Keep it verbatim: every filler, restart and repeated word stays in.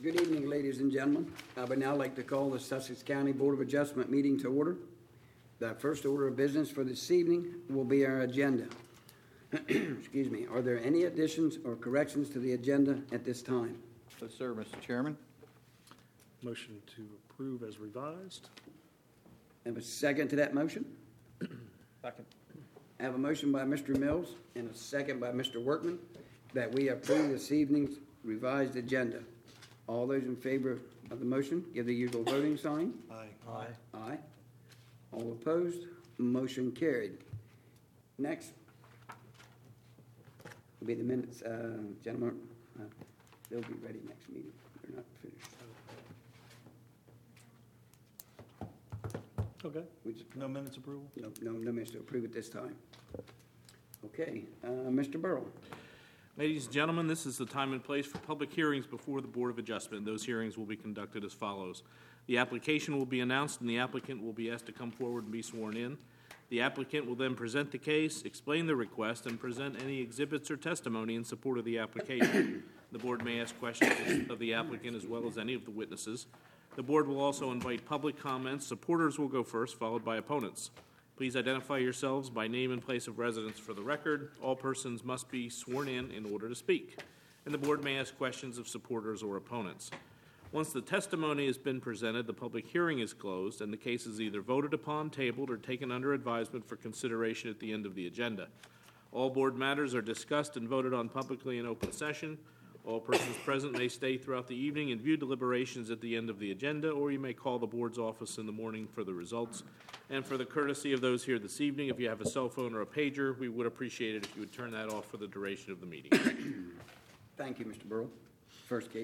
Good evening, ladies and gentlemen. I would now like to call the Sussex County Board of Adjustment meeting to order. The first order of business for this evening will be our agenda. Excuse me. Are there any additions or corrections to the agenda at this time? Yes, sir, Mister Chairman. Motion to approve as revised. Have a second to that motion? Second. I have a motion by Mister Mills and a second by Mister Workman that we approve this evening's revised agenda. All those in favor of the motion, give the usual voting sign. Aye. Aye. Aye. All opposed? Motion carried. Next will be the minutes. Uh, gentlemen, uh, they'll be ready next meeting. They're not finished. Okay. We just, No minutes approval? no, no, no minutes to approve at this time. Okay, uh, Mister Burrow. Ladies and gentlemen, this is the time and place for public hearings before the Board of Adjustment. Those hearings will be conducted as follows. The application will be announced and the applicant will be asked to come forward and be sworn in. The applicant will then present the case, explain the request, and present any exhibits or testimony in support of the application. The board may ask questions of the applicant as well as any of the witnesses. The board will also invite public comments. Supporters will go first, followed by opponents. Please identify yourselves by name and place of residence for the record. All persons must be sworn in in order to speak. And the board may ask questions of supporters or opponents. Once the testimony has been presented, the public hearing is closed, and the case is either voted upon, tabled, or taken under advisement for consideration at the end of the agenda. All board matters are discussed and voted on publicly in open session. All persons present may stay throughout the evening and view deliberations at the end of the agenda, or you may call the board's office in the morning for the results. And for the courtesy of those here this evening, if you have a cell phone or a pager, we would appreciate it if you would turn that off for the duration of the meeting. Thank you, Mister Burrow. First case.